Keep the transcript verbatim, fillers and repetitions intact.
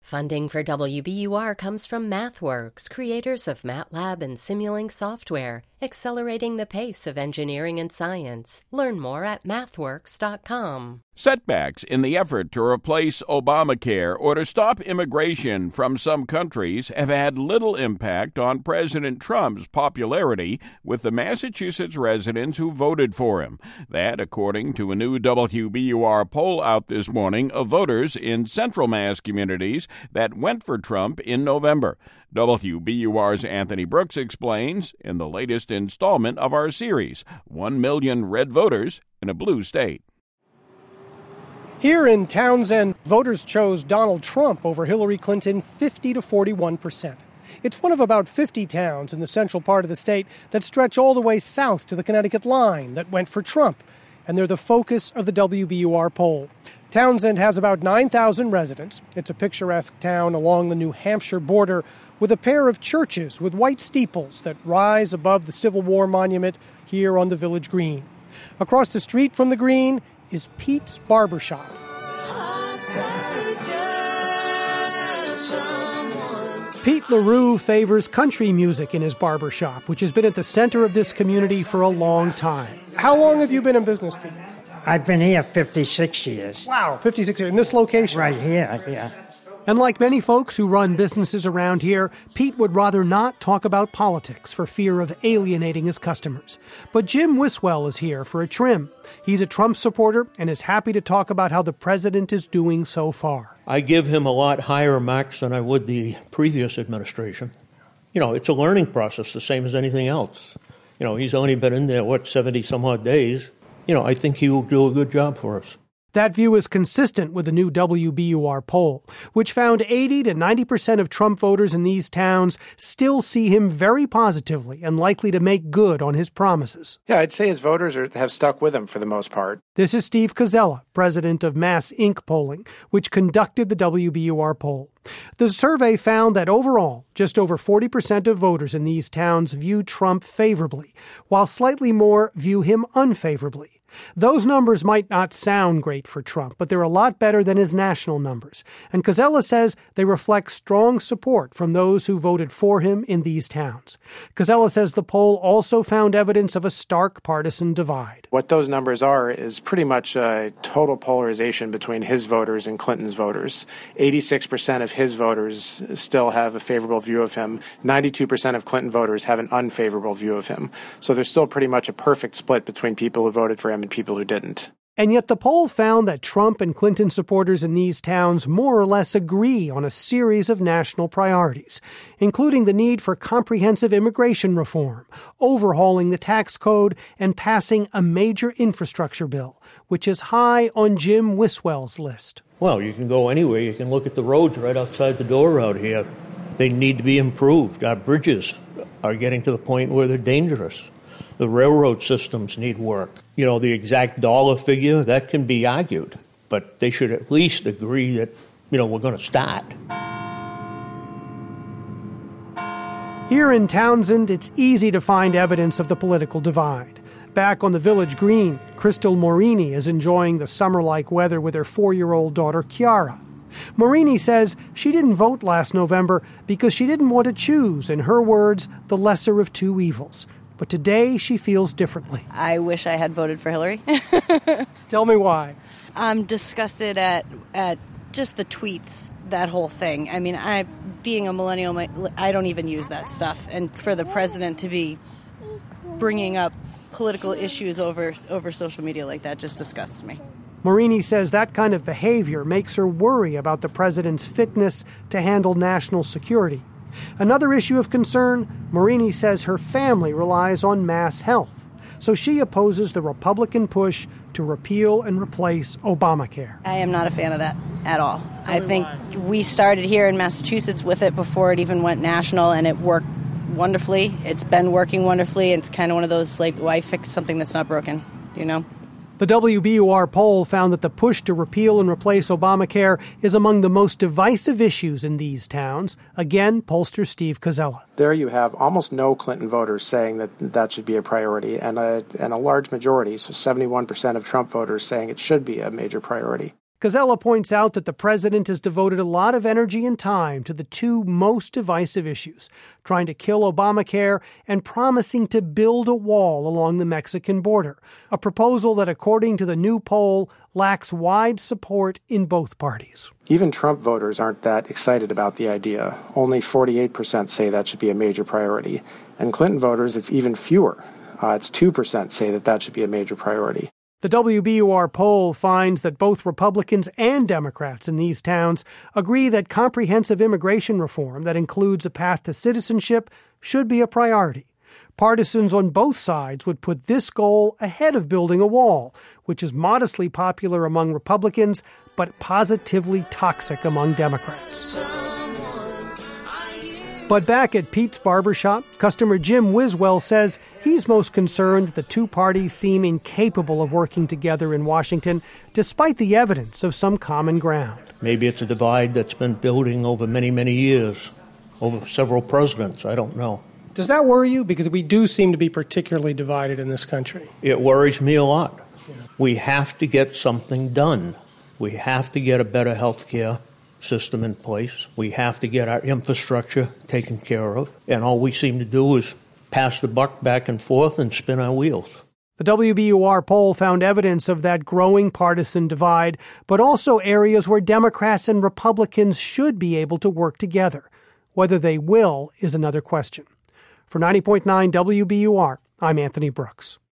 Funding for W B U R comes from MathWorks, creators of MATLAB and Simulink software, accelerating the pace of engineering and science. Learn more at mathworks dot com. Setbacks in the effort to replace Obamacare or to stop immigration from some countries have had little impact on President Trump's popularity with the Massachusetts residents who voted for him. That, according to a new W B U R poll out this morning of voters in Central Mass communities that went for Trump in November. W B U R's Anthony Brooks explains in the latest installment of our series, One Million Red Voters in a Blue State. Here in Townsend, voters chose Donald Trump over Hillary Clinton fifty to forty-one percent. It's one of about fifty towns in the central part of the state that stretch all the way south to the Connecticut line that went for Trump, and they're the focus of the W B U R poll. Townsend has about nine thousand residents. It's a picturesque town along the New Hampshire border with a pair of churches with white steeples that rise above the Civil War monument here on the village green. Across the street from the green is Pete's Barbershop. Pete LaRue favors country music in his barbershop, which has been at the center of this community for a long time. How long have you been in business, Pete? I've been here fifty-six years. Wow, fifty-six years. In this location? Right here, yeah. And like many folks who run businesses around here, Pete would rather not talk about politics for fear of alienating his customers. But Jim Wiswell is here for a trim. He's a Trump supporter and is happy to talk about how the president is doing so far. I give him a lot higher marks than I would the previous administration. You know, it's a learning process, the same as anything else. You know, he's only been in there, what, seventy-some-odd days. You know, I think he will do a good job for us. That view is consistent with the new W B U R poll, which found eighty to ninety percent of Trump voters in these towns still see him very positively and likely to make good on his promises. Yeah, I'd say his voters are, have stuck with him for the most part. This is Steve Koczela, president of Mass Incorporated Polling, which conducted the W B U R poll. The survey found that overall, just over forty percent of voters in these towns view Trump favorably, while slightly more view him unfavorably. Those numbers might not sound great for Trump, but they're a lot better than his national numbers. And Koczela says they reflect strong support from those who voted for him in these towns. Koczela says the poll also found evidence of a stark partisan divide. What those numbers are is pretty much a total polarization between his voters and Clinton's voters. eighty-six percent of his voters still have a favorable view of him. ninety-two percent of Clinton voters have an unfavorable view of him. So there's still pretty much a perfect split between people who voted for him and people who didn't. And yet the poll found that Trump and Clinton supporters in these towns more or less agree on a series of national priorities, including the need for comprehensive immigration reform, overhauling the tax code, and passing a major infrastructure bill, which is high on Jim Wiswell's list. Well, you can go anywhere. You can look at the roads right outside the door out here. They need to be improved. Our bridges are getting to the point where they're dangerous. The railroad systems need work. You know, the exact dollar figure, that can be argued. But they should at least agree that, you know, we're going to start. Here in Townsend, it's easy to find evidence of the political divide. Back on the village green, Crystal Morini is enjoying the summer-like weather with her four-year-old daughter, Chiara. Morini says she didn't vote last November because she didn't want to choose, in her words, the lesser of two evils. But today she feels differently. I wish I had voted for Hillary. Tell me why. I'm disgusted at at just the tweets, that whole thing. I mean, I, being a millennial, I don't even use that stuff. And for the president to be bringing up political issues over, over social media like that just disgusts me. Morini says that kind of behavior makes her worry about the president's fitness to handle national security. Another issue of concern, Morini says her family relies on mass health, so she opposes the Republican push to repeal and replace Obamacare. I am not a fan of that at all. Tell I me think why. We started here in Massachusetts with it before it even went national, and it worked wonderfully. It's been working wonderfully. It's kind of one of those, like, why fix something that's not broken, you know? The W B U R poll found that the push to repeal and replace Obamacare is among the most divisive issues in these towns. Again, pollster Steve Koczela. There you have almost no Clinton voters saying that that should be a priority, and a, and a large majority, so seventy-one percent of Trump voters saying it should be a major priority. Koczela points out that the president has devoted a lot of energy and time to the two most divisive issues, trying to kill Obamacare and promising to build a wall along the Mexican border, a proposal that, according to the new poll, lacks wide support in both parties. Even Trump voters aren't that excited about the idea. Only forty-eight percent say that should be a major priority. And Clinton voters, it's even fewer. Uh, it's two percent say that that should be a major priority. The W B U R poll finds that both Republicans and Democrats in these towns agree that comprehensive immigration reform that includes a path to citizenship should be a priority. Partisans on both sides would put this goal ahead of building a wall, which is modestly popular among Republicans, but positively toxic among Democrats. But back at Pete's Barbershop, customer Jim Wiswell says he's most concerned the two parties seem incapable of working together in Washington, despite the evidence of some common ground. Maybe it's a divide that's been building over many, many years, over several presidents. I don't know. Does that worry you? Because we do seem to be particularly divided in this country. It worries me a lot. Yeah. We have to get something done. We have to get a better health care system in place. We have to get our infrastructure taken care of. And all we seem to do is pass the buck back and forth and spin our wheels. The W B U R poll found evidence of that growing partisan divide, but also areas where Democrats and Republicans should be able to work together. Whether they will is another question. For ninety point nine W B U R, I'm Anthony Brooks.